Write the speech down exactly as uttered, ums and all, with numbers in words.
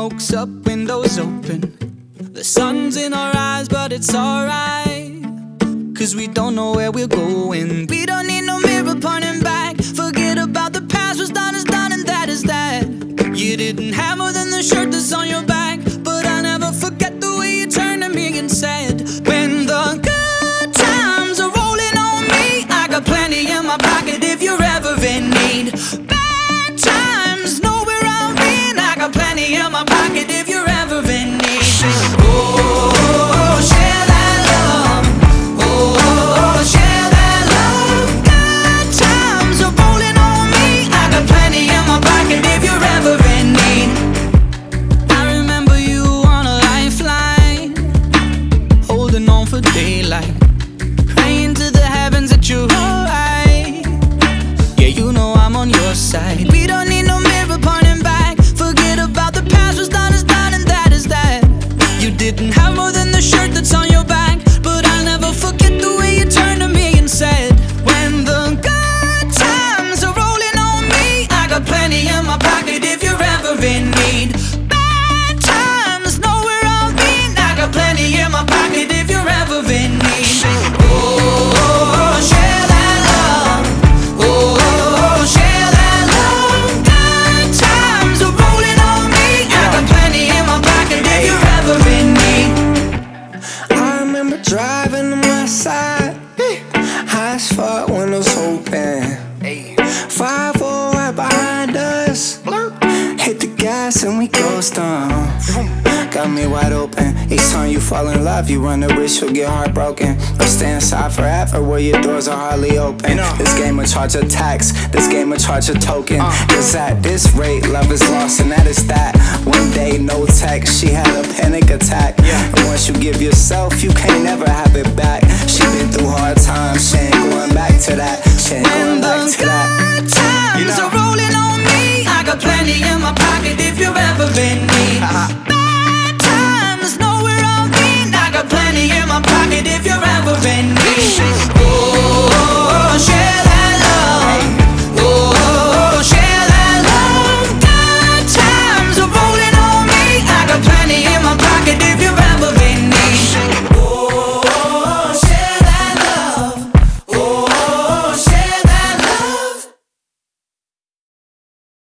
smokes up, windows open. The sun's in our eyes, but it's alright, 'cause we don't know where we're going. We don't need no mirror pointing back. Forget about the past, what's done is done and that is that. You didn't have more than the shirt that's on your back, but I'll never forget the way you turned to me and said, when the good times are rolling on me, I got plenty in my pocket if you're ever in need. Bad times know where I've been, I got plenty in my pocket if you're ever in need. Oh, share that love. Oh, share that love. Good times are rolling on me, I got plenty in my pocket if you're ever in need. I remember you on a lifeline, holding on for daylight, praying to the heavens that you're alright. Yeah, you know I'm on your side. We don't need no mirror pointing back. Forget about the past, what's done is done and that is that. You didn't have more than the shirt that's on your back, but I'll never forget the way you turned to me and said, when the good times are rolling on me, I got plenty in my pocket if you're ever in need. Bad times know where I've been, I got plenty in my pocket if you're ever in need. Oh, share that love. Oh, share that love. Good times are rolling on me, I got plenty in my pocket if you're ever in need. I remember driving on my side, high as fuck, windows open. five four right behind us. Hit the gas and we ghost on. Got me wide open. Each time you fall in love, you run the risk you'll get heartbroken. Or stay inside forever where your doors are hardly open. This game will charge a tax, this game will charge a token. Cause at this rate, love is lost and that is that. One day, no text, she had a panic attack. And once you give yourself